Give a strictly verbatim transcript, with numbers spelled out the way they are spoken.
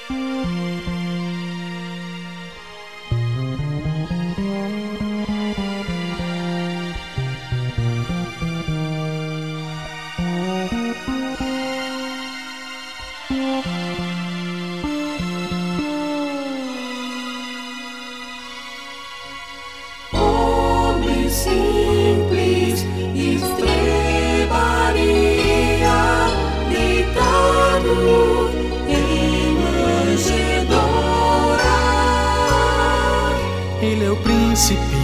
Homem simples, estrebaria, deitado em manjedoura. Ele é o príncipe